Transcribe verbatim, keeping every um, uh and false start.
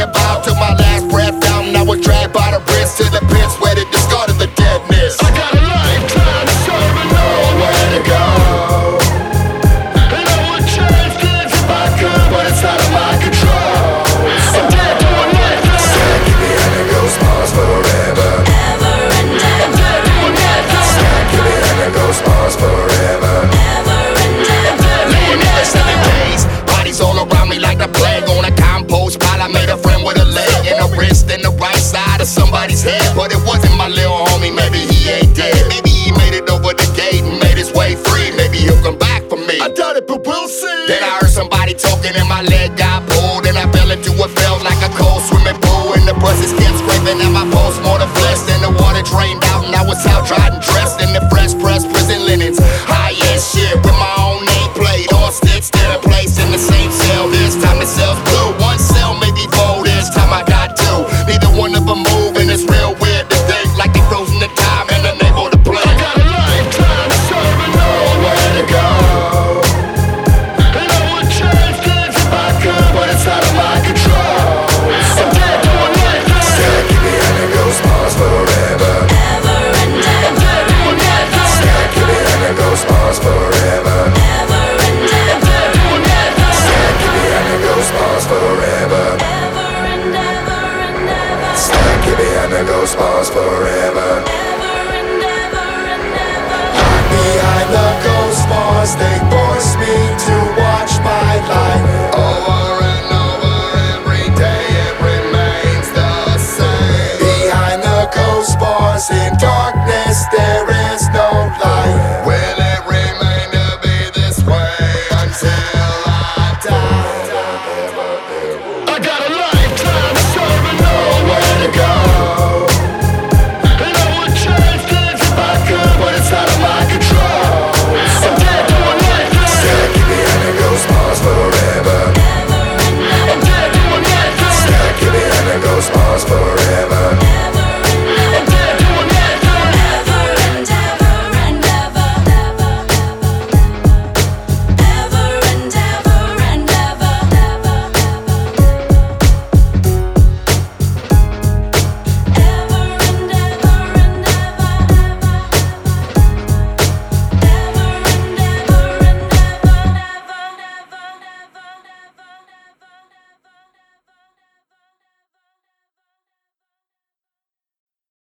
live out till my last breath down. I was dragged by the wrist to the pits where they discarded the deadness. I got a lifetime to serve and nowhere to go. And I would change things if I could, but it's out of my control. I'm dead to a lifetime. Stack it behind the ghost bars forever. Ever and ever. I'm dead to a lifetime. Stack it behind the ghost bars forever. Ever and ever. Living another seven days. Bodies all around me like the plague on a compost pile. I made a friend with a leg and a wrist and the right side of somebody's head, but it wasn't my little homie. Maybe he ain't dead. Maybe he made it over the gate and made his way free. Maybe he'll come back for me. I doubt it, but we'll see. Then I heard somebody talking and my leg got pulled, and I fell into what felt like a cold swimming pool. And the brushes kept scraping at my pulse more than flesh. Then the water drained out and I was out dried and dressed in the fresh pressed prison linens. High end shit with my own nameplate on sticks, still in place in the same cell. This time the cell's blue. One cell, maybe four. This time I got two. Neither one of them move, and it's real weird to think like they frozen the time and unable to play. I got a lifetime to serve and nowhere to go. And I would change things if I could, but it's out of my control. I'm dead to a lifetime. Stack it behind the ghost bars forever. Ever and ever. I'm dead to a lifetime. Stack it behind the ghost bars forever. Ever and I'm ever. dead to a lifetime. Stack it behind the ghost bars forever. Ever and ever and ever. Stack it behind the ghost bars forever. Ever and ever and ever. Behind the ghost bars, they force me to watch my life. Over and over, every day it remains the same. Behind the ghost bars, in darkness, there is no light. Will it remain to be this way until I die? I got a lifetime to serve and nowhere to go. And I would change things if I could, but it's out of my control. I'm dead to a lifetime. Stack it behind the ghost bars forever. Ever and ever. I'm dead to a lifetime. Stack it behind the ghost bars forever.